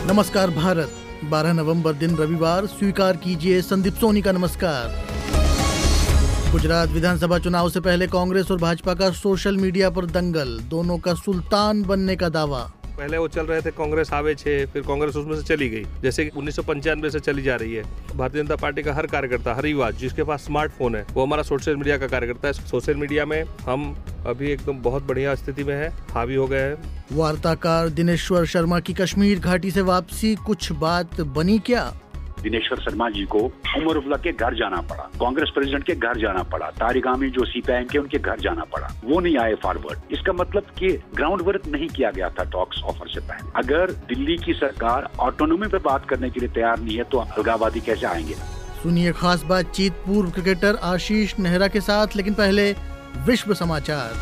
नमस्कार भारत, 12 नवंबर दिन रविवार। स्वीकार कीजिए संदीप सोनी का नमस्कार। गुजरात विधानसभा चुनाव से पहले कांग्रेस और भाजपा का सोशल मीडिया पर दंगल, दोनों का सुल्तान बनने का दावा। पहले वो चल रहे थे कांग्रेस आवे छे, फिर कांग्रेस उसमें से चली गई, जैसे 1995 से चली जा रही है। भारतीय जनता पार्टी का हर कार्यकर्ता, हर युवा जिसके पास स्मार्टफोन है, वो हमारा सोशल मीडिया का कार्यकर्ता है। सोशल मीडिया में हम अभी एकदम बहुत बढ़िया स्थिति में है, हावी हो गए हैं। वार्ताकार दिनेश्वर शर्मा की कश्मीर घाटी से वापसी, कुछ बात बनी क्या? दिनेश्वर शर्मा जी को उमर अब्दुल्ला के घर जाना पड़ा, कांग्रेस प्रेसिडेंट के घर जाना पड़ा, तारिक आमिर जो सीपीआईएम के उनके घर जाना पड़ा, वो नहीं आए फॉरवर्ड। इसका मतलब कि ग्राउंड वर्क नहीं किया गया था टॉक्स ऑफर से पहले। अगर दिल्ली की सरकार ऑटोनॉमी पे बात करने के लिए तैयार नहीं है तो अलगाववादी कैसे आएंगे? सुनिए खास बातचीत पूर्व क्रिकेटर आशीष नेहरा के साथ, लेकिन पहले विश्व समाचार।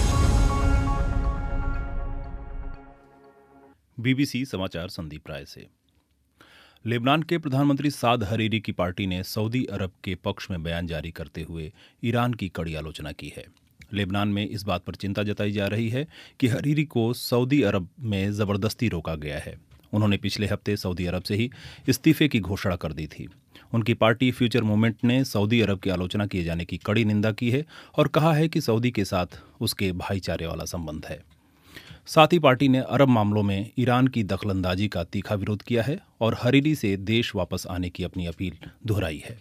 बीबीसी समाचार संदीप राय से। लेबनान के प्रधानमंत्री साद हरीरी की पार्टी ने सऊदी अरब के पक्ष में बयान जारी करते हुए ईरान की कड़ी आलोचना की है। लेबनान में इस बात पर चिंता जताई जा रही है कि हरीरी को सऊदी अरब में जबरदस्ती रोका गया है। उन्होंने पिछले हफ्ते सऊदी अरब से ही इस्तीफे की घोषणा कर दी थी। उनकी पार्टी फ्यूचर मूवमेंट ने सऊदी अरब की आलोचना किए जाने की कड़ी निंदा की है और कहा है कि सऊदी के साथ उसके भाईचारे वाला संबंध है। साथ ही पार्टी ने अरब मामलों में ईरान की दखलंदाजी का तीखा विरोध किया है और हरीरी से देश वापस आने की अपनी अपील दोहराई है।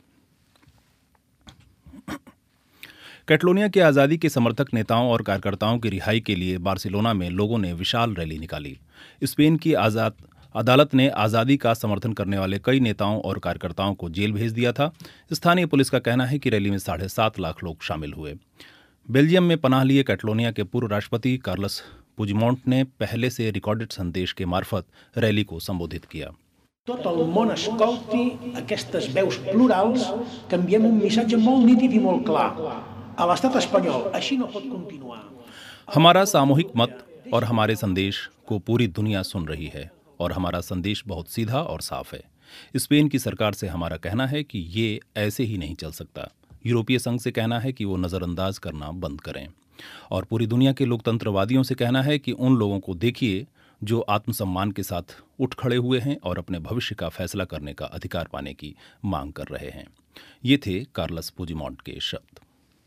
कैटलोनिया के आज़ादी के समर्थक नेताओं और कार्यकर्ताओं की रिहाई के लिए बार्सिलोना में लोगों ने विशाल रैली निकाली। स्पेन की अदालत ने आज़ादी का समर्थन करने वाले कई नेताओं और कार्यकर्ताओं को जेल भेज दिया था। स्थानीय पुलिस का कहना है कि रैली में 7.5 लाख लोग शामिल हुए। बेल्जियम में पनाह लिए कैटलोनिया के पूर्व राष्ट्रपति कार्लस पुजमोंट ने पहले से रिकॉर्डेड संदेश के मार्फत रैली को संबोधित किया। Tot el món escolti aquestes veus plurals que enviem un missatge molt nítid i molt clar. A l'estat espanyol així no pot continuar. हमारा सामूहिक मत और हमारे संदेश को पूरी दुनिया सुन रही है और हमारा संदेश बहुत सीधा और साफ है। स्पेन की सरकार से हमारा कहना है कि ये ऐसे ही नहीं चल सकता। यूरोपीय संघ से कहना है कि वो नज़रअंदाज करना बंद करें और पूरी दुनिया के लोकतंत्रवादियों से कहना है कि उन लोगों को देखिए जो आत्मसम्मान के साथ उठ खड़े हुए हैं और अपने भविष्य का फैसला करने का अधिकार पाने की मांग कर रहे हैं। ये थे कार्लस पुजमोंट के शब्द।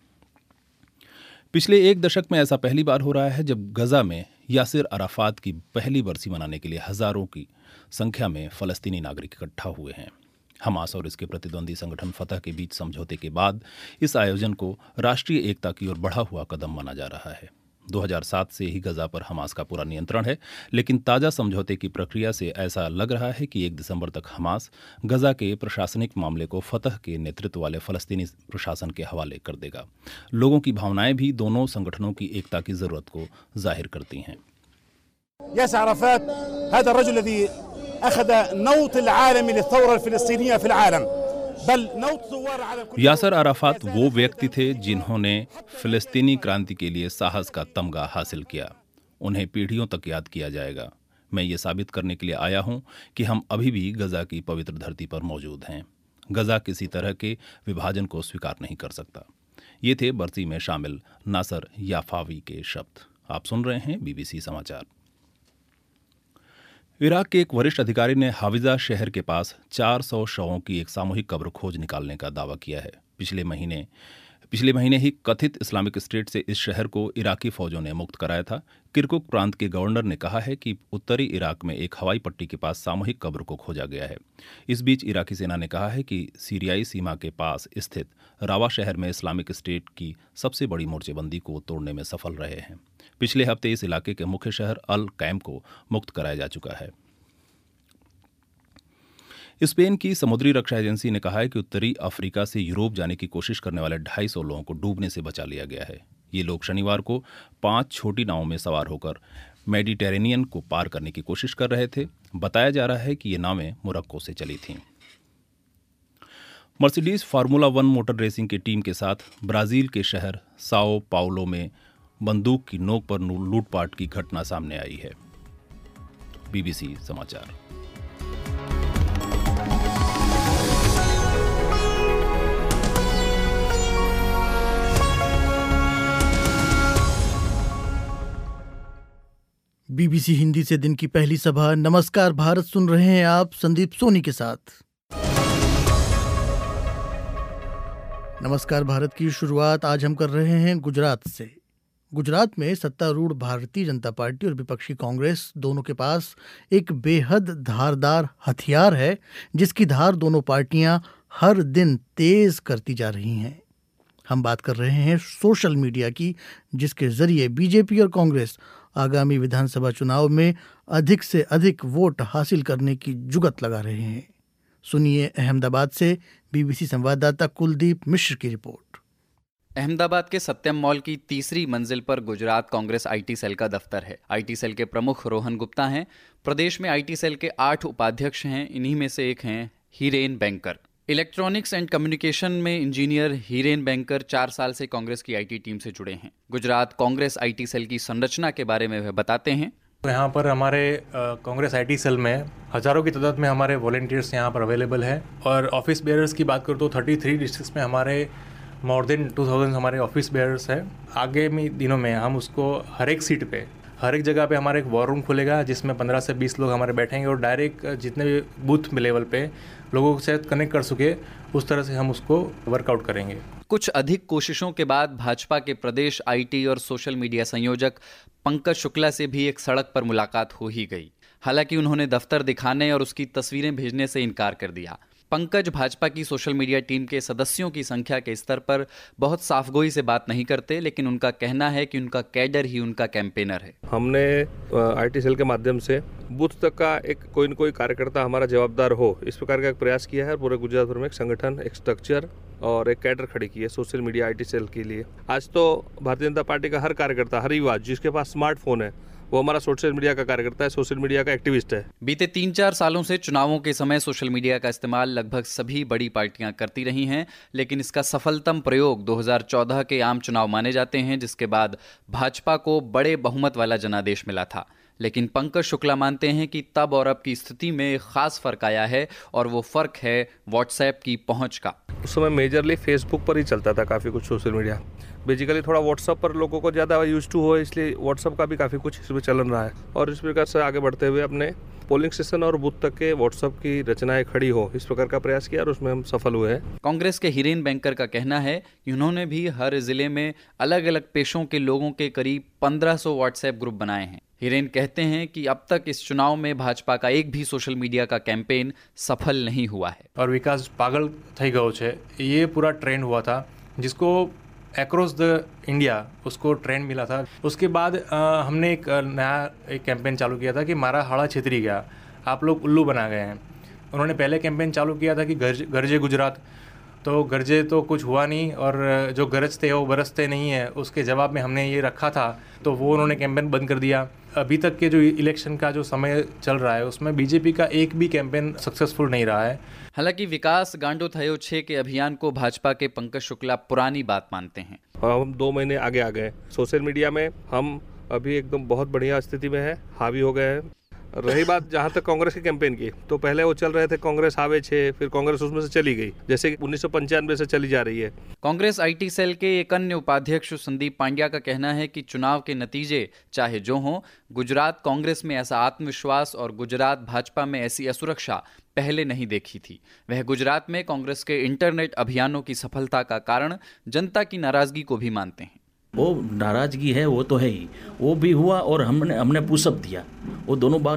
पिछले एक दशक में ऐसा पहली बार हो रहा है जब गजा में यासिर अराफात की पहली बरसी मनाने के लिए हजारों की संख्या में फलस्तीनी नागरिक इकट्ठा हुए हैं। हमास और इसके प्रतिद्वंदी संगठन फतह के बीच समझौते के बाद इस आयोजन को राष्ट्रीय एकता की ओर बढ़ा हुआ कदम माना जा रहा है। 2007 से ही गजा पर हमास का पूरा नियंत्रण है, लेकिन ताज़ा समझौते की प्रक्रिया से ऐसा लग रहा है कि 1 दिसंबर तक हमास गजा के प्रशासनिक मामले को फतह के नेतृत्व वाले फलस्तीनी प्रशासन के हवाले कर देगा। लोगों की भावनाएं भी दोनों संगठनों की एकता की जरूरत को जाहिर करती हैं। Yasser Arafat هذا الرجل الذي أخذ نوط العالمي للثورة الفلسطينية في العالم بل نوط ثوار على كل। यासिर अराफात वो व्यक्ति थे जिन्होंने फिलिस्तीनी क्रांति के लिए साहस का तमगा हासिल किया। उन्हें पीढ़ियों तक याद किया जाएगा। मैं ये साबित करने के लिए आया हूँ कि हम अभी भी गजा की पवित्र धरती पर मौजूद हैं। गजा किसी तरह के विभाजन को स्वीकार नहीं कर सकता। ये थे बरसी में शामिल नासर याफावी के शब्द। आप सुन रहे हैं बीबीसी समाचार। इराक के एक वरिष्ठ अधिकारी ने हाविजा शहर के पास 400 शवों की एक सामूहिक कब्र खोज निकालने का दावा किया है। पिछले महीने ही कथित इस्लामिक स्टेट से इस शहर को इराकी फौजों ने मुक्त कराया था। किरकुक प्रांत के गवर्नर ने कहा है कि उत्तरी इराक में एक हवाई पट्टी के पास सामूहिक कब्र को खोजा गया है। इस बीच इराकी सेना ने कहा है कि सीरियाई सीमा के पास स्थित रावा शहर में इस्लामिक स्टेट की सबसे बड़ी मोर्चेबंदी को तोड़ने में सफल रहे हैं। पिछले हफ्ते इस इलाके के मुख्य शहर अल कैम को मुक्त कराया जा चुका है। स्पेन की समुद्री रक्षा एजेंसी ने कहा है कि उत्तरी अफ्रीका से यूरोप जाने की कोशिश करने वाले 250 लोगों को डूबने से बचा लिया गया है। ये लोग शनिवार को 5 छोटी नावों में सवार होकर मेडिटेरेनियन को पार करने की कोशिश कर रहे थे। बताया जा रहा है कि ये नावें मोरक्को से चली थीं। मर्सिडीज फार्मूला 1 मोटर रेसिंग की टीम के साथ ब्राजील के शहर साओ पाउलो में बंदूक की नोक पर लूटपाट की घटना सामने आई है। बीबीसी समाचार। बीबीसी हिंदी से दिन की पहली सभा नमस्कार भारत सुन रहे हैं आप संदीप सोनी के साथ। नमस्कार भारत की शुरुआत आज हम कर रहे हैं गुजरात से। गुजरात में सत्तारूढ़ भारतीय जनता पार्टी और विपक्षी कांग्रेस दोनों के पास एक बेहद धारदार हथियार है, जिसकी धार दोनों पार्टियां हर दिन तेज करती जा रही हैं। हम बात कर रहे हैं सोशल मीडिया की, जिसके जरिए बीजेपी और कांग्रेस आगामी विधानसभा चुनाव में अधिक से अधिक वोट हासिल करने की जुगत लगा रहे हैं। सुनिए अहमदाबाद से बीबीसी संवाददाता कुलदीप मिश्र की रिपोर्ट। अहमदाबाद के सत्यम मॉल की तीसरी मंजिल पर गुजरात कांग्रेस आईटी सेल का दफ्तर है। आईटी सेल के प्रमुख रोहन गुप्ता हैं। प्रदेश में आईटी सेल के 8 उपाध्यक्ष हैं। इन्हीं में से एक हैं Hiren Banker. Electronics and communication में इंजीनियर हीरेन बैंकर 4 साल से कांग्रेस की आईटी टीम से जुड़े हैं। गुजरात कांग्रेस आईटी सेल की संरचना के बारे में वह बताते हैं। यहाँ पर हमारे कांग्रेस आईटी सेल में हज़ारों की तादाद में हमारे वॉलंटियर्स यहाँ पर अवेलेबल है। और ऑफिस बेयरर्स की बात करूँ तो 33 डिस्ट्रिक्ट्स में हमारे मोर देन 2000 हमारे ऑफिस बेयरर्स है। आगामी दिनों में हम उसको हर एक सीट पे, हर एक जगह पे हमारे एक वॉर रूम खुलेगा, जिसमें 15 से 20 लोग हमारे बैठेंगे और डायरेक्ट जितने भी बूथ लेवल पे लोगों से कनेक्ट कर सके, उस तरह से हम उसको वर्कआउट करेंगे। कुछ अधिक कोशिशों के बाद भाजपा के प्रदेश आईटी और सोशल मीडिया संयोजक पंकज शुक्ला से भी एक सड़क पर मुलाकात हो ही गई। हालांकि उन्होंने दफ्तर दिखाने और उसकी तस्वीरें भेजने से इनकार कर दिया। पंकज भाजपा की सोशल मीडिया टीम के सदस्यों की संख्या के स्तर पर बहुत साफगोई से बात नहीं करते, लेकिन उनका कहना है कि उनका कैडर ही उनका कैंपेनर है। हमने आईटी सेल के माध्यम से बूथ तक का एक कोई न कोई कार्यकर्ता हमारा जवाबदार हो, इस प्रकार का एक प्रयास किया है। पूरे गुजरात भर में एक संगठन, एक स्ट्रक्चर और एक कैडर खड़ी की है सोशल मीडिया आईटी सेल के लिए। आज तो भारतीय जनता पार्टी का हर कार्यकर्ता, हर युवा जिसके पास स्मार्टफोन है, वो हमारा सोशल मीडिया का कार्यकर्ता है, सोशल मीडिया का एक्टिविस्ट है। बीते 3-4 सालों से चुनावों के समय सोशल मीडिया का इस्तेमाल लगभग सभी बड़ी पार्टियां करती रही हैं, लेकिन इसका सफलतम प्रयोग 2014 के आम चुनाव माने जाते हैं, जिसके बाद भाजपा को बड़े बहुमत वाला जनादेश मिला था। लेकिन पंकज शुक्ला मानते हैं कि तब और अब की स्थिति में एक खास फर्क आया है, और वो फर्क है व्हाट्सएप की पहुंच का। उस समय मेजरली फेसबुक पर ही चलता था काफ़ी कुछ सोशल मीडिया। बेसिकली थोड़ा व्हाट्सएप पर लोगों को ज़्यादा यूज टू हो, इसलिए व्हाट्सएप का भी काफ़ी कुछ इसमें चलन रहा है। और इस प्रकार से आगे बढ़ते हुए अपने पोलिंग स्टेशन और बूथ तक के व्हाट्सएप की रचनाएं खड़ी हो, इस प्रकार का प्रयास किया और उसमें हम सफल हुए हैं। कांग्रेस के हीरेन बैंकर का कहना है कि उन्होंने भी हर जिले में अलग अलग पेशों के लोगों के करीब 1500 व्हाट्सएप ग्रुप बनाए हैं। हीरेन कहते हैं कि अब तक इस चुनाव में भाजपा का एक भी सोशल मीडिया का कैंपेन सफल नहीं हुआ है। और विकास पागल થઈ ગયો છે, ये पूरा ट्रेंड हुआ था, जिसको अक्रॉस द इंडिया उसको ट्रेंड मिला था। उसके बाद हमने एक नया कैंपेन चालू किया था कि मारा हाड़ा छेतरी गया, आप लोग उल्लू बना गए हैं। उन्होंने पहले कैंपेन चालू किया था कि गरजे गुजरात, तो गरजे तो कुछ हुआ नहीं, और जो गरजते हैं वो बरसते नहीं है। उसके जवाब में हमने ये रखा था, तो वो उन्होंने कैंपेन बंद कर दिया। अभी तक के जो इलेक्शन का जो समय चल रहा है, उसमें बीजेपी का एक भी कैंपेन सक्सेसफुल नहीं रहा है। हालांकि विकास गांडो थयो छे के अभियान को भाजपा के पंकज शुक्ला पुरानी बात मानते हैं। हम 2 महीने आगे आ गए सोशल मीडिया में, हम अभी एकदम बहुत बढ़िया स्थिति में है, हावी हो गए हैं। रही बात जहाँ तक कांग्रेस के कैंपेन की, तो पहले वो चल रहे थे कांग्रेस आवे छे, फिर कांग्रेस उसमें से चली गई, जैसे 1995 से चली जा रही है। कांग्रेस आईटी सेल के एक अन्य उपाध्यक्ष संदीप पांड्या का कहना है कि चुनाव के नतीजे चाहे जो हों, गुजरात कांग्रेस में ऐसा आत्मविश्वास और गुजरात भाजपा में ऐसी असुरक्षा पहले नहीं देखी थी। वह गुजरात में कांग्रेस के इंटरनेट अभियानों की सफलता का कारण जनता की नाराजगी को भी मानते हैं। वो नाराजगी है, वो तो है ही, वो भी हुआ और हमने पुशअप दिया। वो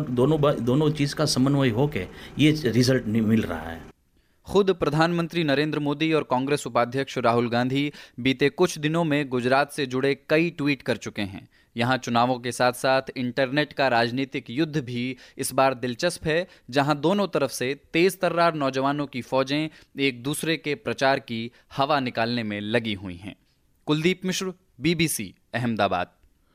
दोनों चीज़ का समन्वय होके ये रिजल्ट मिल रहा है। खुद प्रधानमंत्री नरेंद्र मोदी और कांग्रेस उपाध्यक्ष राहुल गांधी बीते कुछ दिनों में गुजरात से जुड़े कई ट्वीट कर चुके हैं। यहाँ चुनावों के साथ साथ इंटरनेट का राजनीतिक युद्ध भी इस बार दिलचस्प है, जहाँ दोनों तरफ से तेज तर्रार नौजवानों की फौजें एक दूसरे के प्रचार की हवा निकालने में लगी हुई हैं। कुलदीप मिश्र, बीबीसी, अहमदाबाद।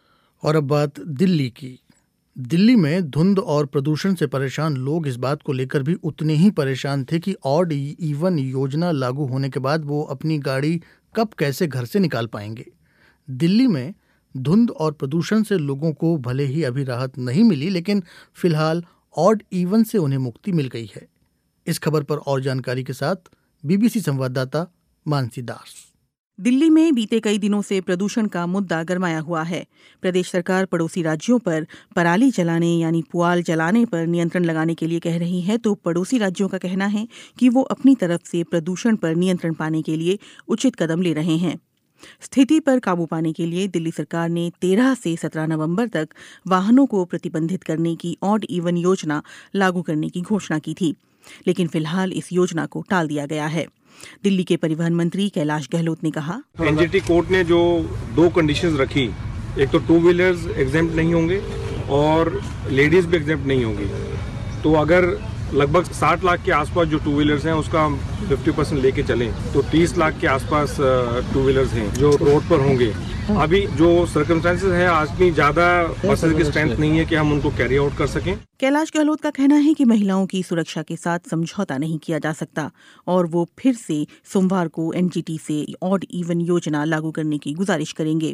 और अब बात दिल्ली की। दिल्ली में धुंध और प्रदूषण से परेशान लोग इस बात को लेकर भी उतने ही परेशान थे कि ऑड इवन योजना लागू होने के बाद वो अपनी गाड़ी कब कैसे घर से निकाल पाएंगे। दिल्ली में धुंध और प्रदूषण से लोगों को भले ही अभी राहत नहीं मिली, लेकिन फिलहाल ऑड इवन से उन्हें मुक्ति मिल गई है। इस खबर पर और जानकारी के साथ बीबीसी संवाददाता मानसी दास। दिल्ली में बीते कई दिनों से प्रदूषण का मुद्दा गरमाया हुआ है। प्रदेश सरकार पड़ोसी राज्यों पर पराली जलाने यानी पुआल जलाने पर नियंत्रण लगाने के लिए कह रही है, तो पड़ोसी राज्यों का कहना है कि वो अपनी तरफ से प्रदूषण पर नियंत्रण पाने के लिए उचित कदम ले रहे हैं। स्थिति पर काबू पाने के लिए दिल्ली सरकार ने 13 से 17 नवंबर तक वाहनों को प्रतिबंधित करने की ऑड इवन योजना लागू करने की घोषणा की थी, लेकिन फिलहाल इस योजना को टाल दिया गया है। दिल्ली के परिवहन मंत्री कैलाश गहलोत ने कहा, एनजीटी कोर्ट ने जो 2 कंडीशंस रखी, एक तो 2 व्हीलर्स एग्जेम्प्ट नहीं होंगे और लेडीज भी एग्जेम्प्ट नहीं होंगी। तो अगर लगभग 60 लाख के आसपास जो 2 व्हीलर्स हैं उसका हम 50% लेके चलें तो 30 लाख के आसपास 2 व्हीलर्स हैं जो रोड पर होंगे। अभी जो सर्कमस्टेंसेस है, आज की ज्यादा बसेस की स्ट्रेंथ नहीं है कि हम उनको कैरी आउट कर सकें। कैलाश गहलोत का कहना है कि महिलाओं की सुरक्षा के साथ समझौता नहीं किया जा सकता और वो फिर से सोमवार को एनजीटी से ऑड इवन योजना लागू करने की गुजारिश करेंगे।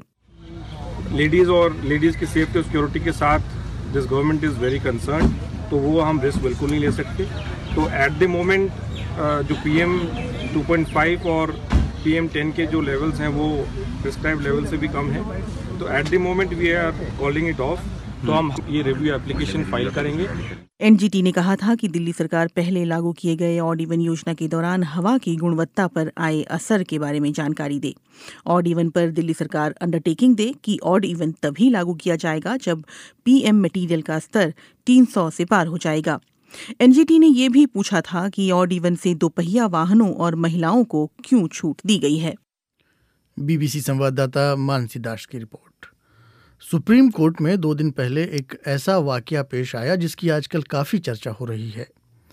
लेडीज की सेफ्टी और सिक्योरिटी के साथ this government is very concern, तो वो हम रिस्क बिल्कुल नहीं ले सकते। तो एट द मोमेंट जो PM 2.5 और PM 10 के जो लेवल्स हैं वो प्रिस्क्राइब लेवल से भी कम है। तो at the moment we are calling it off. तो हम ये रिव्यू एप्लीकेशन फाइल करेंगे। एनजीटी ने कहा था कि दिल्ली सरकार पहले लागू किए गए ऑड इवन योजना के दौरान हवा की गुणवत्ता पर आए असर के बारे में जानकारी दे। ऑड इवन पर दिल्ली सरकार अंडरटेकिंग दे कि ऑड इवन तभी लागू किया जाएगा जब PM मटीरियल का स्तर 300 से पार हो जाएगा। एनजीटी ने यह भी पूछा था कि ऑड इवन से दोपहिया वाहनों और महिलाओं को क्यों छूट दी गई है। बीबीसी संवाददाता मानसी दास की रिपोर्ट। सुप्रीम कोर्ट में 2 दिन पहले एक ऐसा वाकया पेश आया जिसकी आजकल काफी चर्चा हो रही है।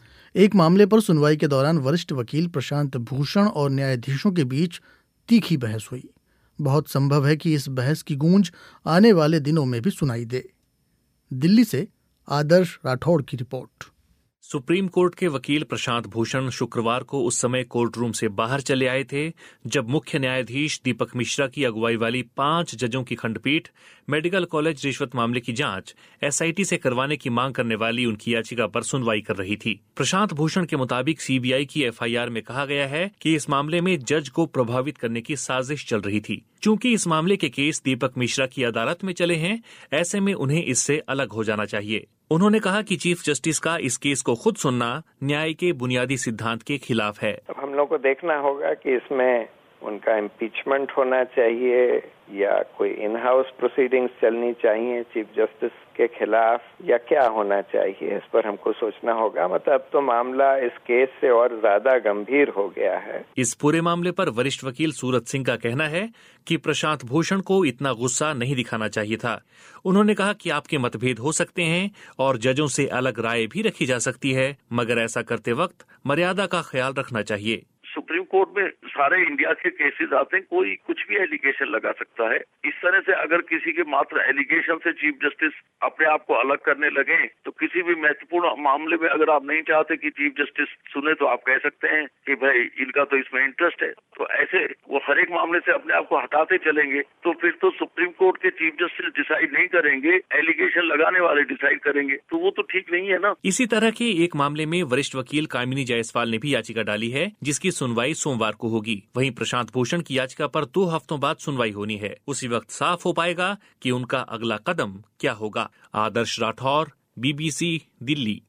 एक मामले पर सुनवाई के दौरान वरिष्ठ वकील प्रशांत भूषण और न्यायाधीशों के बीच तीखी बहस हुई। बहुत संभव है कि इस बहस की गूंज आने वाले दिनों में भी सुनाई दे। दिल्ली से आदर्श राठौड़ की रिपोर्ट। सुप्रीम कोर्ट के वकील प्रशांत भूषण शुक्रवार को उस समय कोर्ट रूम से बाहर चले आए थे जब मुख्य न्यायाधीश दीपक मिश्रा की अगुवाई वाली 5 जजों की खंडपीठ मेडिकल कॉलेज रिश्वत मामले की जांच SIT से करवाने की मांग करने वाली उनकी याचिका पर सुनवाई कर रही थी। प्रशांत भूषण के मुताबिक CBI की FIR में कहा गया है कि इस मामले में जज को प्रभावित करने की साजिश चल रही थी। चूंकि इस मामले के केस दीपक मिश्रा की अदालत में चले हैं, ऐसे में उन्हें इससे अलग हो जाना चाहिए। उन्होंने कहा कि चीफ जस्टिस का इस केस को खुद सुनना न्याय के बुनियादी सिद्धांत के खिलाफ है। अब हम लोग को देखना होगा कि इसमें उनका इम्पीचमेंट होना चाहिए या कोई इन हाउस प्रोसीडिंग्स चलनी चाहिए चीफ जस्टिस के खिलाफ या क्या होना चाहिए, इस पर हमको सोचना होगा। मतलब तो मामला इस केस से और ज्यादा गंभीर हो गया है। इस पूरे मामले पर वरिष्ठ वकील सूरत सिंह का कहना है कि प्रशांत भूषण को इतना गुस्सा नहीं दिखाना चाहिए था। उन्होंने कहा कि आपके मतभेद हो सकते हैं और जजों से अलग राय भी रखी जा सकती है, मगर ऐसा करते वक्त मर्यादा का ख्याल रखना चाहिए। सुप्रीम कोर्ट में सारे इंडिया के केसेस आते हैं, कोई कुछ भी एलिगेशन लगा सकता है। इस तरह से अगर किसी के मात्र एलिगेशन से चीफ जस्टिस अपने आप को अलग करने लगे तो किसी भी महत्वपूर्ण मामले में अगर आप नहीं चाहते कि चीफ जस्टिस सुने तो आप कह सकते हैं कि भाई इनका तो इसमें इंटरेस्ट है। तो ऐसे वो हर एक मामले से अपने आप को हटाते चलेंगे तो फिर तो सुप्रीम कोर्ट के चीफ जस्टिस डिसाइड नहीं करेंगे, एलिगेशन लगाने वाले डिसाइड करेंगे, तो वो तो ठीक नहीं है ना। इसी तरह के एक मामले में वरिष्ठ वकील कामिनी जायसवाल ने भी याचिका डाली है जिसकी सुनवाई सोमवार को होगी। वहीं प्रशांत भूषण की याचिका पर 2 हफ्तों बाद सुनवाई होनी है। उसी वक्त साफ हो पाएगा कि उनका अगला कदम क्या होगा। आदर्श राठौर, BBC, दिल्ली।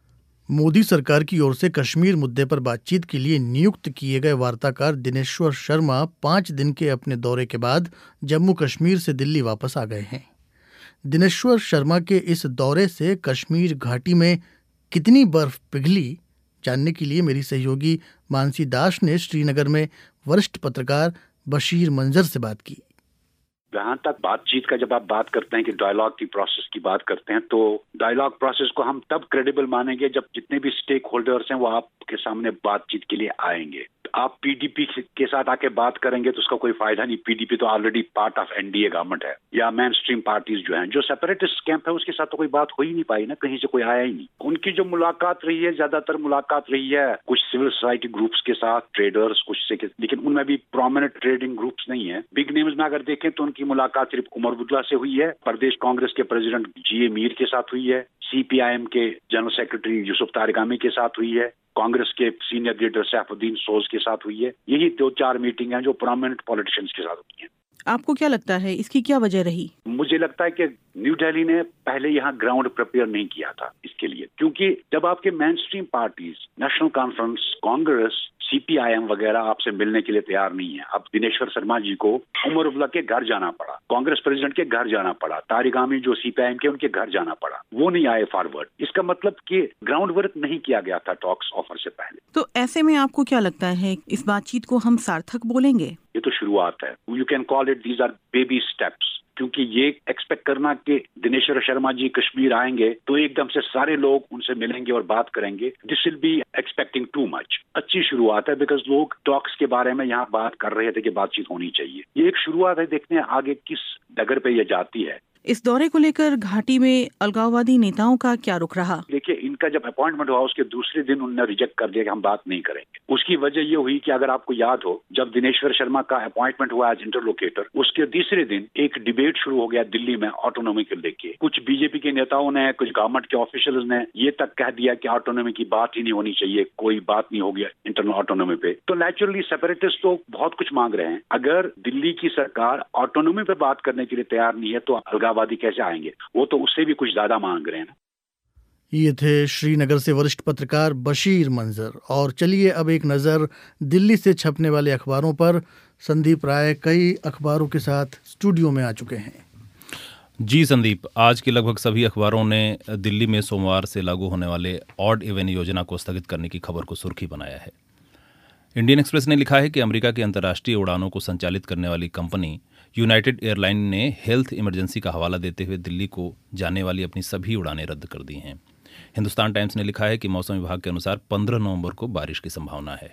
मोदी सरकार की ओर से कश्मीर मुद्दे पर बातचीत के लिए नियुक्त किए गए वार्ताकार दिनेश्वर शर्मा 5 दिन के अपने दौरे के बाद जम्मू कश्मीर से दिल्ली वापस आ गए हैं। दिनेश्वर शर्मा के इस दौरे से कश्मीर घाटी में कितनी बर्फ पिघली, जानने के लिए मेरी सहयोगी मानसी दास ने श्रीनगर में वरिष्ठ पत्रकार बशीर मंजर से बात की। जहाँ तक बातचीत का जब आप बात करते हैं कि डायलॉग की प्रोसेस की बात करते हैं, तो डायलॉग प्रोसेस को हम तब क्रेडिबल मानेंगे जब जितने भी स्टेक होल्डर्स हैं वो आपके सामने बातचीत के लिए आएंगे। आप PDP के साथ आके बात करेंगे तो उसका कोई फायदा नहीं। PDP तो already part of NDA government है, या मेन स्ट्रीम पार्टीज जो हैं, जो सेपरेटिस्ट कैंप है उसके साथ तो कोई बात हो ही नहीं पाई ना, कहीं से कोई आया ही नहीं। उनकी जो मुलाकात रही है, ज्यादातर मुलाकात रही है कुछ सिविल सोसाइटी ग्रुप्स के साथ, ट्रेडर्स कुछ से, लेकिन उनमें भी प्रोमिनेंट ट्रेडिंग ग्रुप्स नहीं है। बिग नेम्स में अगर देखें तो उनकी मुलाकात सिर्फ उमर अब्दुल्ला से हुई है, प्रदेश कांग्रेस के प्रेसिडेंट GA मीर के साथ हुई है, CPIM के जनरल सेक्रेटरी यूसुफ तारिगामी के साथ हुई है, कांग्रेस के सीनियर लीडर सैफुद्दीन सोज के साथ हुई है। यही 2-4 मीटिंग हैं जो प्रोमिनेंट पॉलिटिशियंस के साथ हुई हैं। आपको क्या लगता है इसकी क्या वजह रही? मुझे लगता है कि न्यू दिल्ली ने पहले यहाँ ग्राउंड प्रिपेयर नहीं किया था इसके लिए, क्योंकि जब आपके main stream parties, national conference, Congress, CPIM वगैरह आपसे मिलने के लिए तैयार नहीं है। अब दिनेश्वर शर्मा जी को उमर अब्दुल्ला के घर जाना पड़ा, कांग्रेस प्रेसिडेंट के घर जाना पड़ा, तारिक आमीर जो CPIM के उनके घर जाना पड़ा, वो नहीं आए फॉरवर्ड। इसका मतलब कि ग्राउंड वर्क नहीं किया गया था टॉक्स ऑफर से पहले। तो ऐसे में आपको क्या लगता है इस बातचीत को हम सार्थक बोलेंगे? ये तो शुरुआत है। You can call it these are baby steps, क्योंकि ये एक्सपेक्ट करना कि दिनेश्वर शर्मा जी कश्मीर आएंगे तो एकदम से सारे लोग उनसे मिलेंगे और बात करेंगे, this will be expecting too much. अच्छी शुरुआत है, बिकॉज लोग टॉक्स के बारे में यहाँ बात कर रहे थे कि बातचीत होनी चाहिए। ये एक शुरुआत है, देखते हैं आगे किस डगर पे ये जाती है। इस दौरे को लेकर घाटी में अलगाववादी नेताओं का क्या रुख रहा? देखिए, इनका जब अपॉइंटमेंट हुआ उसके दूसरे दिन उन्होंने रिजेक्ट कर दिया कि हम बात नहीं करेंगे। उसकी वजह ये हुई कि अगर आपको याद हो, जब दिनेश्वर शर्मा का अपॉइंटमेंट हुआ एज इंटरलोकेटर, उसके तीसरे दिन एक डिबेट शुरू हो गया दिल्ली में ऑटोनॉमी को लेके। कुछ बीजेपी के नेताओं ने, कुछ गवर्नमेंट के ऑफिशियल्स ने ये तक कह दिया कि ऑटोनॉमी की बात ही नहीं होनी चाहिए, कोई बात नहीं होगी इंटरनल ऑटोनॉमी पे। तो नेचुरली सेपरेटिस्ट तो बहुत कुछ मांग रहे हैं। अगर दिल्ली की सरकार ऑटोनॉमी पे बात करने के लिए तैयार नहीं है तो अलगाववादी कैसे आएंगे? वो तो उससे भी कुछ ज्यादा मांग रहे हैं ना। ये थे श्रीनगर से वरिष्ठ पत्रकार बशीर मंजर। और चलिए अब एक नज़र दिल्ली से छपने वाले अखबारों पर। संदीप राय कई अखबारों के साथ स्टूडियो में आ चुके हैं। जी संदीप, आज के लगभग सभी अखबारों ने दिल्ली में सोमवार से लागू होने वाले ऑड इवन योजना को स्थगित करने की खबर को सुर्खी बनाया है। इंडियन एक्सप्रेस ने लिखा है कि अमेरिका की अंतर्राष्ट्रीय उड़ानों को संचालित करने वाली कंपनी यूनाइटेड एयरलाइन ने हेल्थ इमरजेंसी का हवाला देते हुए दिल्ली को जाने वाली अपनी सभी उड़ानें रद्द कर दी हैं। हिंदुस्तान टाइम्स ने लिखा है कि मौसम विभाग के अनुसार 15 नवंबर को बारिश की संभावना है।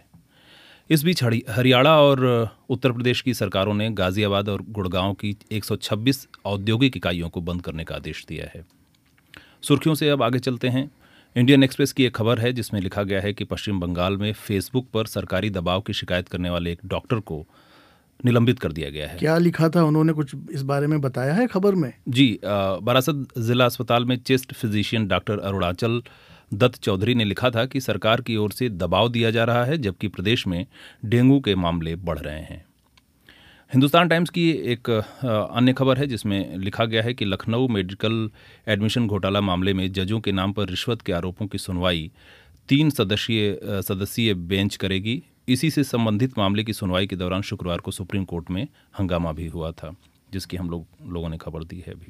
इस बीच हरियाणा और उत्तर प्रदेश की सरकारों ने गाजियाबाद और गुड़गांव की 126 औद्योगिक इकाइयों को बंद करने का आदेश दिया है। सुर्खियों से अब आगे चलते हैं। इंडियन एक्सप्रेस की एक खबर है जिसमें लिखा गया है कि पश्चिम बंगाल में फेसबुक पर सरकारी दबाव की शिकायत करने वाले एक डॉक्टर को निलंबित कर दिया गया है। क्या लिखा था उन्होंने, कुछ इस बारे में बताया है खबर में? जी, बारासत जिला अस्पताल में chest physician doctor Arunachal Dutta Chowdhury ने लिखा था कि सरकार की ओर से दबाव दिया जा रहा है जबकि प्रदेश में डेंगू के मामले बढ़ रहे हैं। हिंदुस्तान टाइम्स की एक अन्य खबर है जिसमें लिखा गया है कि लखनऊ मेडिकल एडमिशन घोटाला मामले में जजों के नाम पर रिश्वत के आरोपों की सुनवाई 3 सदस्यीय बेंच करेगी। इसी से संबंधित मामले की सुनवाई के दौरान शुक्रवार को सुप्रीम कोर्ट में हंगामा भी हुआ था, जिसकी हम लोगों ने खबर दी है अभी।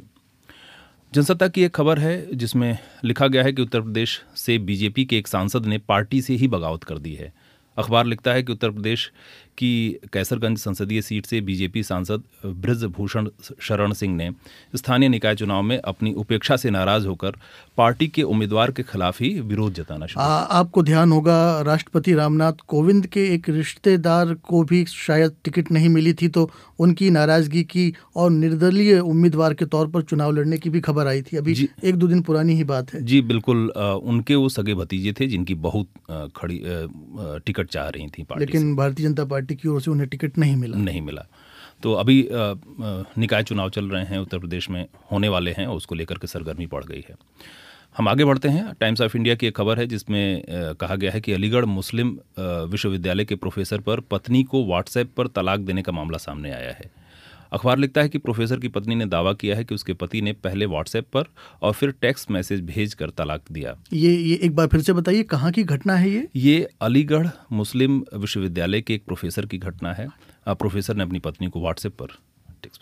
जनसत्ता की एक खबर है जिसमें लिखा गया है कि उत्तर प्रदेश से बीजेपी के एक सांसद ने पार्टी से ही बगावत कर दी है। अखबार लिखता है कि उत्तर प्रदेश की कैसरगंज संसदीय सीट से बीजेपी सांसद बृजभूषण शरण सिंह ने स्थानीय निकाय चुनाव में अपनी उपेक्षा से नाराज होकर पार्टी के उम्मीदवार के खिलाफ ही विरोध जताना शुरू किया। आपको ध्यान होगा राष्ट्रपति रामनाथ कोविंद के एक रिश्तेदार को भी शायद टिकट नहीं मिली थी, तो उनकी नाराजगी की और निर्दलीय उम्मीदवार के तौर पर चुनाव लड़ने की भी खबर आई थी। अभी 1-2 दिन पुरानी ही बात है। जी बिल्कुल, उनके वो सगे भतीजे थे जिनकी बहुत खड़ी टिकट चाह रही थी पार्टी, लेकिन भारतीय जनता पार्टी की ओर से उन्हें टिकट नहीं मिला। तो अभी निकाय चुनाव चल रहे हैं उत्तर प्रदेश में, होने वाले हैं, उसको लेकर के सरगर्मी बढ़ गई है। हम आगे बढ़ते हैं। टाइम्स ऑफ इंडिया की एक खबर है जिसमें कहा गया है कि अलीगढ़ मुस्लिम विश्वविद्यालय के प्रोफेसर पर पत्नी को व्हाट्सएप पर तलाक देने का मामला सामने आया है। अखबार लिखता है कि प्रोफेसर की पत्नी ने दावा किया है कि उसके पति ने पहले व्हाट्सएप पर और फिर टेक्स्ट मैसेज भेजकर तलाक दिया। ये एक बार फिर से बताइए, कहाँ की घटना है ये अलीगढ़ मुस्लिम विश्वविद्यालय के एक प्रोफेसर की घटना है। प्रोफेसर ने अपनी पत्नी को व्हाट्सएप पर टेक्स्ट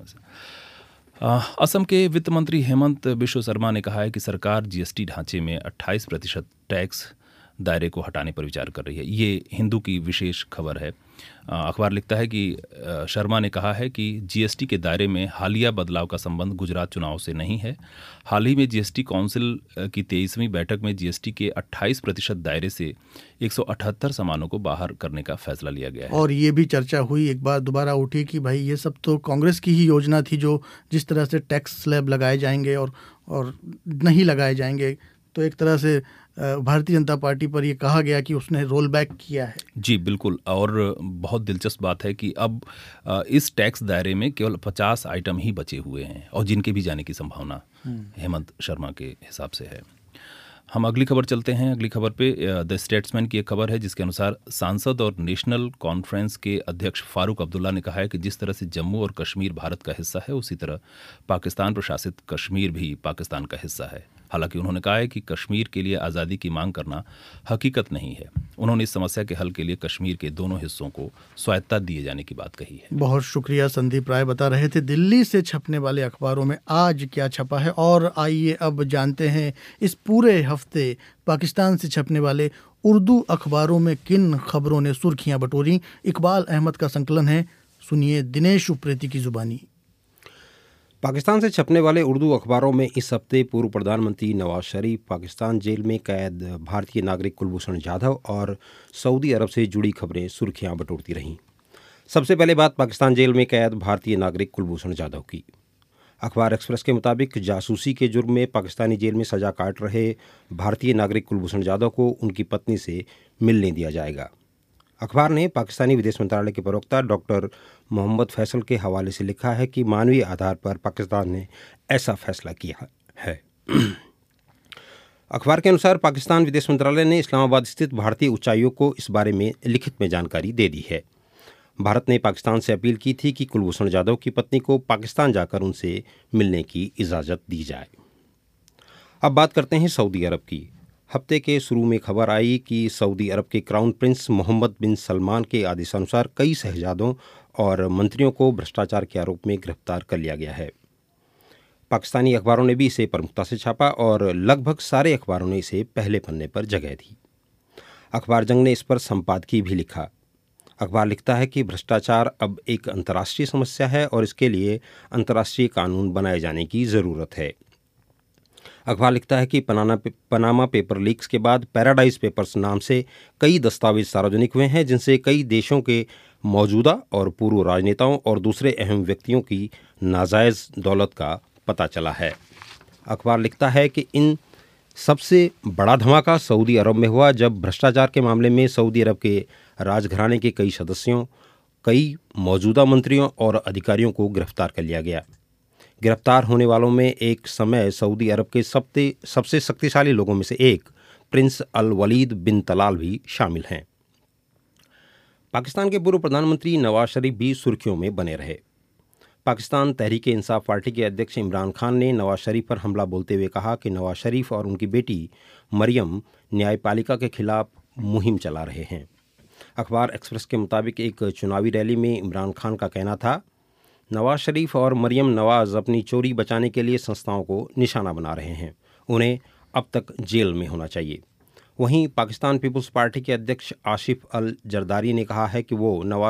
मैसेज। असम के वित्त मंत्री हेमंत बिश्व शर्मा ने कहा है कि सरकार जीएसटी ढांचे में 28% टैक्स दायरे को हटाने पर विचार कर रही है। ये हिंदू की विशेष खबर है। अखबार लिखता है कि शर्मा ने कहा है कि जीएसटी के दायरे में हालिया बदलाव का संबंध गुजरात चुनाव से नहीं है। हाल ही में जीएसटी काउंसिल की 23वीं बैठक में जीएसटी के 28% दायरे से 178 सामानों को बाहर करने का फैसला लिया गया है। और ये भी चर्चा हुई, एक बार दोबारा उठी कि भाई ये सब तो कांग्रेस की ही योजना थी, जो जिस तरह से टैक्स स्लैब लगाए जाएंगे और नहीं लगाए जाएंगे, तो एक तरह से भारतीय जनता पार्टी पर यह कहा गया कि उसने रोल बैक किया है। जी बिल्कुल, और बहुत दिलचस्प बात है कि अब इस टैक्स दायरे में केवल 50 आइटम ही बचे हुए हैं और जिनके भी जाने की संभावना हेमंत शर्मा के हिसाब से है। हम अगली खबर चलते हैं। अगली खबर पे द स्टेट्समैन की एक खबर है जिसके अनुसार सांसद और नेशनल कॉन्फ्रेंस के अध्यक्ष फारूक अब्दुल्ला ने कहा है कि जिस तरह से जम्मू और कश्मीर भारत का हिस्सा है उसी तरह पाकिस्तान प्रशासित कश्मीर भी पाकिस्तान का हिस्सा है। हालांकि उन्होंने कहा है कि कश्मीर के लिए आज़ादी की मांग करना हकीकत नहीं है। उन्होंने इस समस्या के हल के लिए कश्मीर के दोनों हिस्सों को स्वायत्तता दिए जाने की बात कही है। बहुत शुक्रिया। संदीप राय बता रहे थे दिल्ली से छपने वाले अखबारों में आज क्या छपा है। और आइए अब जानते हैं इस पूरे हफ्ते पाकिस्तान से छपने वाले उर्दू अखबारों में किन खबरों ने सुर्खियां बटोरी। इकबाल अहमद का संकलन है, सुनिए दिनेश उप्रेती की जुबानी। पाकिस्तान से छपने वाले उर्दू अखबारों में इस हफ्ते पूर्व प्रधानमंत्री नवाज शरीफ पाकिस्तान जेल में कैद भारतीय नागरिक कुलभूषण जाधव और सऊदी अरब से जुड़ी खबरें सुर्खियां बटोरती रहीं। सबसे पहले बात पाकिस्तान जेल में कैद भारतीय नागरिक कुलभूषण जाधव की। अखबार एक्सप्रेस के मुताबिक जासूसी के जुर्म में पाकिस्तानी जेल में सजा काट रहे भारतीय नागरिक कुलभूषण जाधव को उनकी पत्नी से मिलने दिया जाएगा। अखबार ने पाकिस्तानी विदेश मंत्रालय के प्रवक्ता डॉक्टर मोहम्मद फैसल के हवाले से लिखा है कि मानवीय आधार पर पाकिस्तान ने ऐसा फैसला किया है। अखबार के अनुसार पाकिस्तान विदेश मंत्रालय ने इस्लामाबाद स्थित भारतीय उच्चायोग को इस बारे में लिखित में जानकारी दे दी है। भारत ने पाकिस्तान से अपील की थी कि कुलभूषण जाधव की पत्नी को पाकिस्तान जाकर उनसे मिलने की इजाज़त दी जाए। अब बात करते हैं सऊदी अरब की। हफ्ते के शुरू में खबर आई कि सऊदी अरब के crown prince Mohammed bin Salman के आदेशानुसार कई शहजादों और मंत्रियों को भ्रष्टाचार के आरोप में गिरफ्तार कर लिया गया है। पाकिस्तानी अखबारों ने भी इसे प्रमुखता से छापा और लगभग सारे अखबारों ने इसे पहले पन्ने पर जगह दी। अखबार जंग ने इस पर संपादकीय भी लिखा। अखबार लिखता है कि भ्रष्टाचार अब एक अंतर्राष्ट्रीय समस्या है और इसके लिए अंतर्राष्ट्रीय कानून बनाए जाने की ज़रूरत है। अखबार लिखता है कि पनामा पेपर लीक्स के बाद पैराडाइज पेपर्स नाम से कई दस्तावेज सार्वजनिक हुए हैं जिनसे कई देशों के मौजूदा और पूर्व राजनेताओं और दूसरे अहम व्यक्तियों की नाजायज़ दौलत का पता चला है। अखबार लिखता है कि इन सबसे बड़ा धमाका सऊदी अरब में हुआ जब भ्रष्टाचार के मामले में सऊदी अरब के राजघराने के कई सदस्यों, कई मौजूदा मंत्रियों और अधिकारियों को गिरफ्तार कर लिया गया। गिरफ्तार होने वालों में एक समय सऊदी अरब के सबसे शक्तिशाली लोगों में से एक prince Al Waleed bin Talal भी शामिल हैं। पाकिस्तान के पूर्व प्रधानमंत्री नवाज शरीफ भी सुर्खियों में बने रहे। पाकिस्तान तहरीक इंसाफ पार्टी के अध्यक्ष इमरान खान ने नवाज शरीफ पर हमला बोलते हुए कहा कि नवाज शरीफ और उनकी बेटी मरियम न्यायपालिका के खिलाफ मुहिम चला रहे हैं। अखबार एक्सप्रेस के मुताबिक एक चुनावी रैली में इमरान खान का कहना था, नवाज शरीफ और मरियम नवाज अपनी चोरी बचाने के लिए संस्थाओं को निशाना बना रहे हैं, उन्हें अब तक जेल में होना चाहिए। वहीं पाकिस्तान पीपल्स पार्टी के अध्यक्ष आसिफ अल जरदारी ने कहा है कि वो नवाज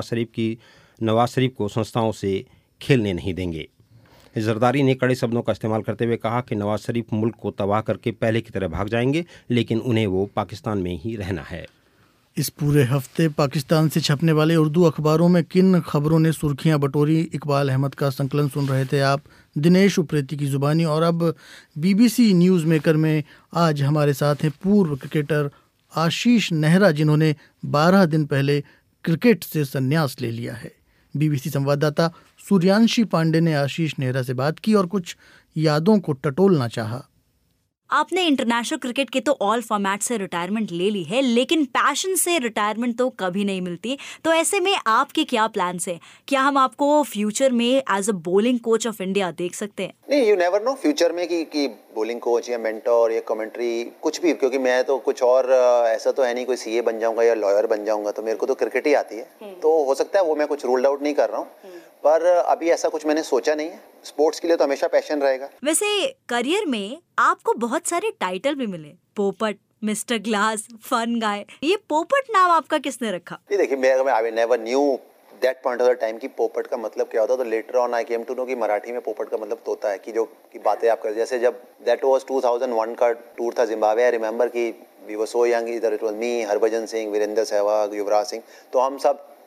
शरीफ को संस्थाओं से खेलने नहीं देंगे। जरदारी ने कड़े शब्दों का इस्तेमाल करते हुए कहा कि नवाज शरीफ मुल्क को तबाह करके पहले की तरह भाग जाएंगे, लेकिन उन्हें वो पाकिस्तान में ही रहना है। इस पूरे हफ्ते पाकिस्तान से छपने वाले उर्दू अखबारों में किन खबरों ने सुर्खियां बटोरी। इकबाल अहमद का संकलन सुन रहे थे आप, दिनेश उप्रेती की जुबानी। और अब बीबीसी न्यूज़ मेकर में आज हमारे साथ हैं पूर्व क्रिकेटर आशीष नेहरा, जिन्होंने 12 दिन पहले क्रिकेट से संन्यास ले लिया है। बीबीसी संवाददाता सूर्यांशी पांडे ने आशीष नेहरा से बात की और कुछ यादों को टटोलना चाहा। आपने इंटरनेशनल क्रिकेट के तो ऑल फॉर्मेट से रिटायरमेंट ले ली है, लेकिन पैशन से रिटायरमेंट तो कभी नहीं मिलती। तो ऐसे में आपके क्या प्लान्स हैं? क्या हम आपको फ्यूचर में as a bowling coach of India देख सकते हैं? नहीं, यू नेवर नो फ्यूचर में कि बॉलिंग कोच या मेंटोर या कमेंट्री कुछ भी, क्योंकि मैं तो कुछ और ऐसा तो है नहीं कोई सीए बन जाऊंगा या लॉयर बन जाऊंगा। तो मेरे को तो क्रिकेट ही आती है, तो हो सकता है वो मैं कुछ रूल्ड आउट नहीं कर रहा हूँ, पर अभी ऐसा कुछ मैंने सोचा नहीं है। स्पोर्ट्स के लिए तो हमेशा पैशन रहेगा। वैसे करियर में आपको बहुत सारे टाइटल भी मिले, पोपट, मिस्टर ग्लास, फन गाय। ये पोपट नाम आपका किसने रखा? देखिए, I never knew that point of the time कि पोपट का मतलब क्या होता है। तो later on I came to know कि मराठी में पोपट का मतलब तोता है, कि जो की बातें आप कर, जैसे जब दैट वाज 2001 का टूर था जिम्बाब्वे। आई रिमेंबर कि वी वर सो यंग, इधर it was me, Harbhajan Singh, Virender Sehwag, Yuvraj Singh. तो हम सब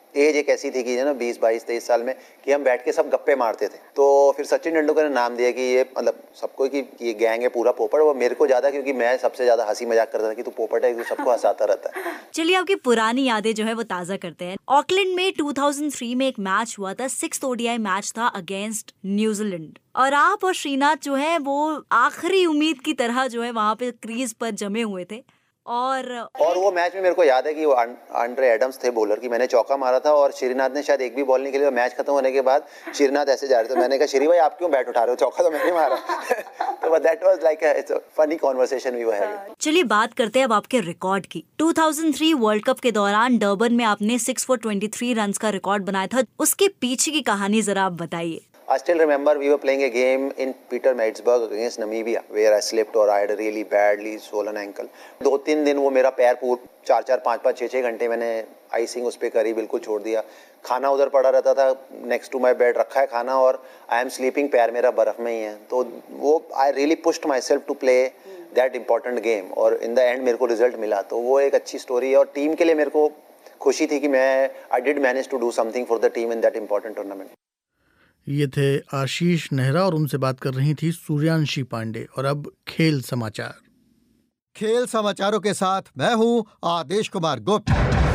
एज एक ऐसी थी कि 20, 22, 23 साल में कि हम बैठ के सब गप्पे मारते थे। तो फिर सचिन तेंदुलकर ने नाम दिया कि ये मतलब सबको कि ये गैंग है पूरा पोपट। वो मेरे को ज़्यादा क्योंकि मैं सबसे ज़्यादा हंसी मजाक करता था कि तू पोपट है, सबको हंसाता रहता है। चलिए आपकी पुरानी यादें जो है वो ताज़ा करते हैं। ऑकलैंड में 2003 में एक मैच हुआ था, 6th ODI मैच था अगेंस्ट न्यूजीलैंड, और आप और श्रीनाथ जो है वो आखिरी उम्मीद की तरह जो है वहाँ पे क्रीज पर जमे हुए थे। और वो मैच में मेरे को याद है कि वो आंड्रे एडम्स थे बॉलर की, मैंने चौका मारा था और श्रीनाथ ने शायद एक भी बॉल नहीं खेली। मैच खत्म होने के बाद श्रीनाथ ऐसे जा रहे थे, मैंने कहा श्री भाई आप क्यों बैट उठा रहे हो, चौका तो मैंने मारा। तो that was like it's a funny conversation we were having. चलिए बात करते हैं अब आपके रिकॉर्ड की। 2003 वर्ल्ड कप के दौरान डर्बन में आपने 6 for 23 रन का रिकॉर्ड बनाया था, उसके पीछे की कहानी जरा आप बताइए। I still remember we were playing a game in Pietermaritzburg against Namibia where I slipped or I had a really badly swollen ankle. 2-3 दिन वो मेरा पैर 4-4, 5-5, 6-6 घंटे मैंने आइसिंग उस पर करी, बिल्कुल छोड़ दिया। खाना उधर पड़ा रहता था, नेक्स्ट टू माई बेड रखा है खाना और आई एम स्लीपिंग, पैर मेरा बर्फ में ही है। तो वो I really pushed myself to play that important game और इन द एंड मेरे को रिजल्ट मिला। तो वो एक अच्छी स्टोरी है और टीम के लिए मेरे को खुशी थी कि मैं I did manage to do something for the team in that important tournament. ये थे आशीष नेहरा और उनसे बात कर रही थी सूर्यांशी पांडे। और अब खेल समाचार। खेल समाचारों के साथ मैं हूं आदेश कुमार गुप्त।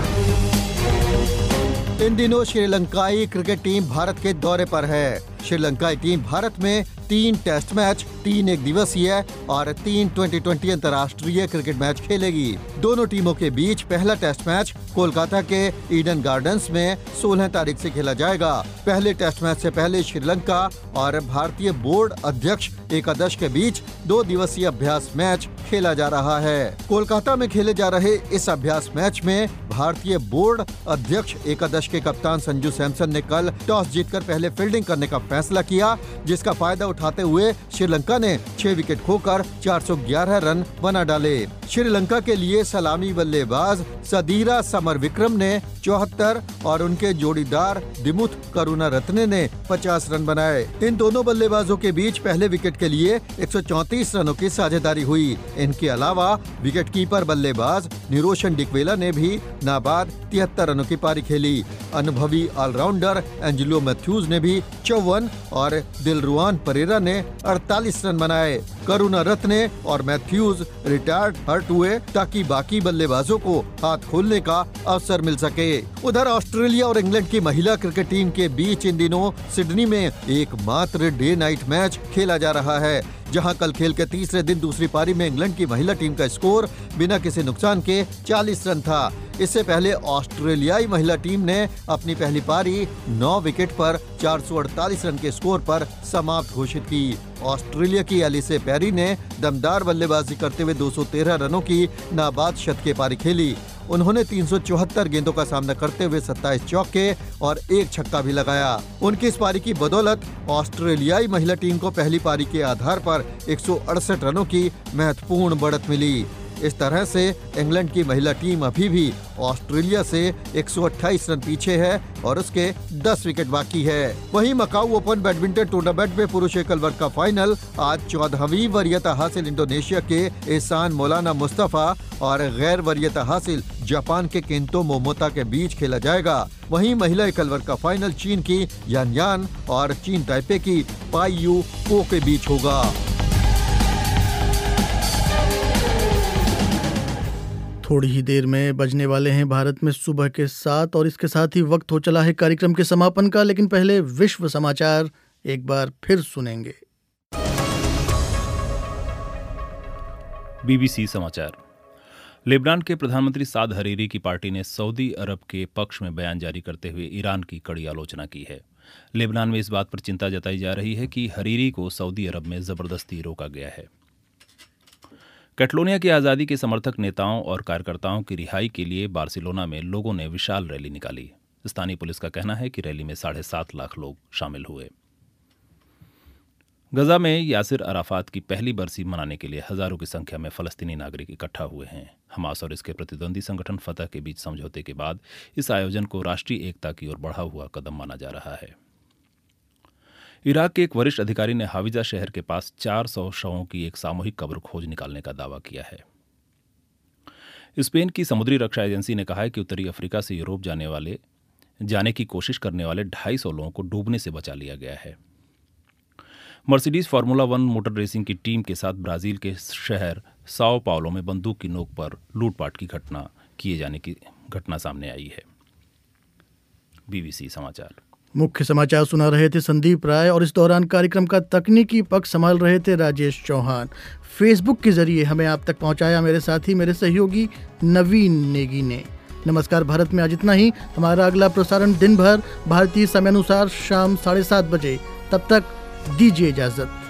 इन दिनों श्रीलंकाई क्रिकेट टीम भारत के दौरे पर है। श्रीलंकाई टीम भारत में 3 टेस्ट मैच, 3 एक दिवसीय और 3 2020 अंतर्राष्ट्रीय क्रिकेट मैच खेलेगी। दोनों टीमों के बीच पहला टेस्ट मैच कोलकाता के ईडन गार्डन्स में 16 तारीख से खेला जाएगा। पहले टेस्ट मैच से पहले श्रीलंका और भारतीय बोर्ड अध्यक्ष एकादश के बीच 2 दिवसीय अभ्यास मैच खेला जा रहा है। कोलकाता में खेले जा रहे इस अभ्यास मैच में भारतीय बोर्ड अध्यक्ष एकादश के कप्तान संजू सैमसन ने कल टॉस जीतकर पहले फील्डिंग करने का फैसला किया, जिसका फायदा उठाते हुए श्रीलंका ने 6 विकेट खोकर 411 रन बना डाले। श्रीलंका के लिए सलामी बल्लेबाज सदीरा समरविक्रम ने 74 और उनके जोड़ीदार दिमुथ करुणारत्ने ने 50 रन बनाए। इन दोनों बल्लेबाजों के बीच पहले विकेट के लिए 134 रनों की साझेदारी हुई। इनके अलावा विकेटकीपर बल्लेबाज निरोशन डिकवेला ने भी नाबाद 73 रनों की पारी खेली। अनुभवी ऑलराउंडर एंजेलो मैथ्यूज ने भी 54 और दिलरुआन परेरा ने 48 रन बनाए। करुणारत्ने और मैथ्यूज रिटायर्ड हर्ट हुए ताकि बाकी बल्लेबाजों को हाथ खोलने का अवसर मिल सके। उधर ऑस्ट्रेलिया और इंग्लैंड की महिला क्रिकेट टीम के बीच इन दिनों सिडनी में एकमात्र डे नाइट मैच खेला जा रहा है, जहां कल खेल के तीसरे दिन दूसरी पारी में इंग्लैंड की महिला टीम का स्कोर बिना किसी नुकसान के 40 रन था। इससे पहले ऑस्ट्रेलियाई महिला टीम ने अपनी पहली पारी 9 विकेट पर 448 रन के स्कोर पर समाप्त घोषित की। ऑस्ट्रेलिया की एलिसे पेरी ने दमदार बल्लेबाजी करते हुए 213 रनों की नाबाद शतकीय पारी खेली। उन्होंने 374 गेंदों का सामना करते हुए 27 चौके और 1 छक्का भी लगाया। उनकी इस पारी की बदौलत ऑस्ट्रेलियाई महिला टीम को पहली पारी के आधार पर 168 रनों की महत्वपूर्ण बढ़त मिली। इस तरह से इंग्लैंड की महिला टीम अभी भी ऑस्ट्रेलिया से 128 रन पीछे है और उसके 10 विकेट बाकी है। वहीं मकाऊ ओपन बैडमिंटन टूर्नामेंट में पुरुष एकल वर्ग का फाइनल आज 14वीं वरीयता हासिल इंडोनेशिया के एहसान मौलाना मुस्तफा और गैर वरीयता हासिल जापान के केंतो मोमोता के बीच खेला जाएगा। वहीं महिला एकल वर्ग का फाइनल चीन की यान और चीन ताइपे की पाई यू को के बीच होगा। थोड़ी ही देर में बजने वाले हैं भारत में सुबह के 7 और इसके साथ ही वक्त हो चला है कार्यक्रम के समापन का। लेकिन पहले विश्व समाचार एक बार फिर सुनेंगे। बीबीसी समाचार। लेबनान के प्रधानमंत्री साद हरीरी की पार्टी ने सऊदी अरब के पक्ष में बयान जारी करते हुए ईरान की कड़ी आलोचना की है। लेबनान में इस बात पर चिंता जताई जा रही है कि हरीरी को सऊदी अरब में जबरदस्ती रोका गया है। कैटलोनिया की आज़ादी के समर्थक नेताओं और कार्यकर्ताओं की रिहाई के लिए बार्सिलोना में लोगों ने विशाल रैली निकाली। स्थानीय पुलिस का कहना है कि रैली में 7.5 लाख लोग शामिल हुए। गजा में यासिर अराफात की पहली बरसी मनाने के लिए हजारों की संख्या में फलस्तीनी नागरिक इकट्ठा हुए हैं। हमास और इसके प्रतिद्वंदी संगठन फतह के बीच समझौते के बाद इस आयोजन को राष्ट्रीय एकता की ओर बढ़ा हुआ कदम माना जा रहा है। इराक के एक वरिष्ठ अधिकारी ने हाविजा शहर के पास 400 शवों की एक सामूहिक कब्र खोज निकालने का दावा किया है। स्पेन की समुद्री रक्षा एजेंसी ने कहा है कि उत्तरी अफ्रीका से यूरोप जाने वाले जाने की कोशिश करने वाले 250 लोगों को डूबने से बचा लिया गया है। मर्सिडीज फार्मूला 1 मोटर रेसिंग की टीम के साथ ब्राजील के शहर साओ पाउलो में बंदूक की नोक पर लूटपाट की घटना किए जाने की घटना सामने आई है। बीबीसी समाचार। मुख्य समाचार सुना रहे थे संदीप राय और इस दौरान कार्यक्रम का तकनीकी पक्ष संभाल रहे थे राजेश चौहान। फेसबुक के जरिए हमें आप तक पहुंचाया मेरे साथी मेरे सहयोगी नवीन नेगी ने। नमस्कार भारत में आज इतना ही। हमारा अगला प्रसारण दिन भर भारतीय समय अनुसार शाम 7:30 बजे। तब तक दीजिए इजाजत।